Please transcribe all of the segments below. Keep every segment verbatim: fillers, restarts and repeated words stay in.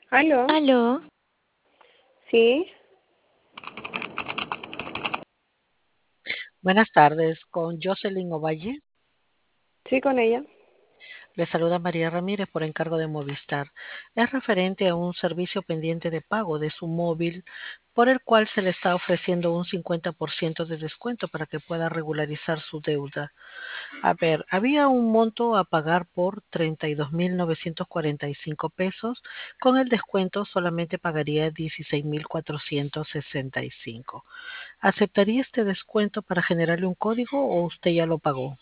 ¿Aló? Aló, Sí, Buenas tardes, con Jocelyn Ovalle. sí, con ella. Le saluda María Ramírez por encargo de Movistar. Es referente a un servicio pendiente de pago de su móvil por el cual se le está ofreciendo un cincuenta por ciento de descuento para que pueda regularizar su deuda. A ver, había un monto a pagar por treinta y dos mil novecientos cuarenta y cinco pesos. Con el descuento solamente pagaría dieciséis mil cuatrocientos sesenta y cinco. ¿Aceptaría este descuento para generarle un código o usted ya lo pagó?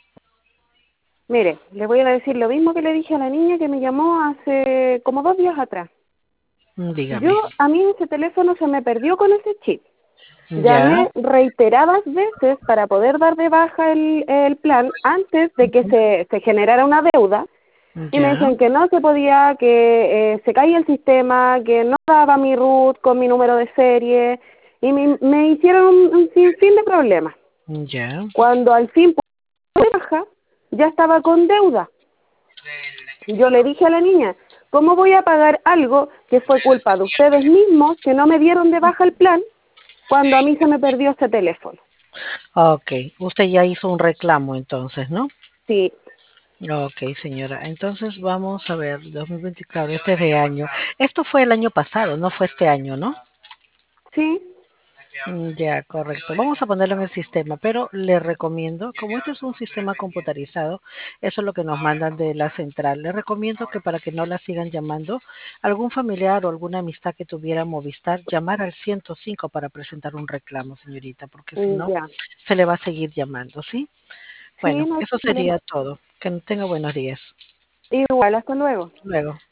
Mire, le voy a decir lo mismo que le dije a la niña que me llamó hace como dos días atrás. Mm, Yo, Dígame. a mí ese teléfono se me perdió con ese chip. Ya, Llamé reiteradas veces para poder dar de baja el, el plan antes de que se, se generara una deuda y me ya, decían que no se podía, que eh, se caía el sistema, que no daba mi root con mi número de serie y me, me hicieron un, un sinfín de problemas. ya. Cuando al fin pude dar de baja, ya estaba con deuda. Yo le dije a la niña, ¿cómo voy a pagar algo que fue culpa de ustedes mismos que no me dieron de baja el plan cuando a mí se me perdió ese teléfono? Ok, usted ya hizo un reclamo entonces, ¿no? Sí, Ok, señora. Entonces vamos a ver, dos mil veinte, claro, este es de año. Esto fue el año pasado, no fue este año, ¿no? sí, Mm, Ya, correcto. Vamos a ponerlo en el sistema, pero le recomiendo, como este es un sistema computarizado, eso es lo que nos mandan de la central. Le recomiendo que para que no la sigan llamando, algún familiar o alguna amistad que tuviera Movistar, llamar al ciento cinco para presentar un reclamo, señorita, porque si no, ya. se le va a seguir llamando, ¿sí? Sí, Bueno, no hay eso problema. sería todo. Que tenga buenos días. Igual, hasta luego. Luego.